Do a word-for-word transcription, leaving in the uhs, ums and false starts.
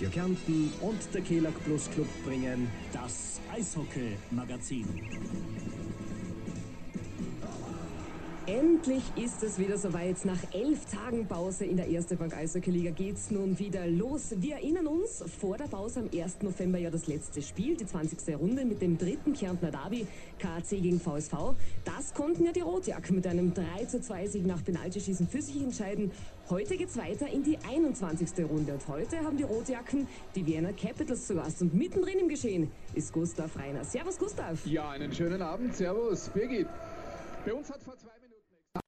Radio Kärnten und der Kelag Plus Club bringen das Eishockey-Magazin. Endlich ist es wieder soweit. Nach elf Tagen Pause in der Erste Bank Eishockey-Liga geht's nun wieder los. Wir erinnern uns, vor der Pause am ersten November ja das letzte Spiel, die zwanzigste Runde mit dem dritten Kärntner Derby, K A C gegen V S V. Das konnten ja die Rotjacken mit einem drei zu zwei Sieg nach Penaltyschießen für sich entscheiden. Heute geht's weiter in die einundzwanzigste Runde und heute haben die Rotjacken die Vienna Capitals zu Gast. Und mittendrin im Geschehen ist Gustav Reiner. Servus Gustav. Ja, einen schönen Abend. Servus Birgit. Bei uns hat vor zwei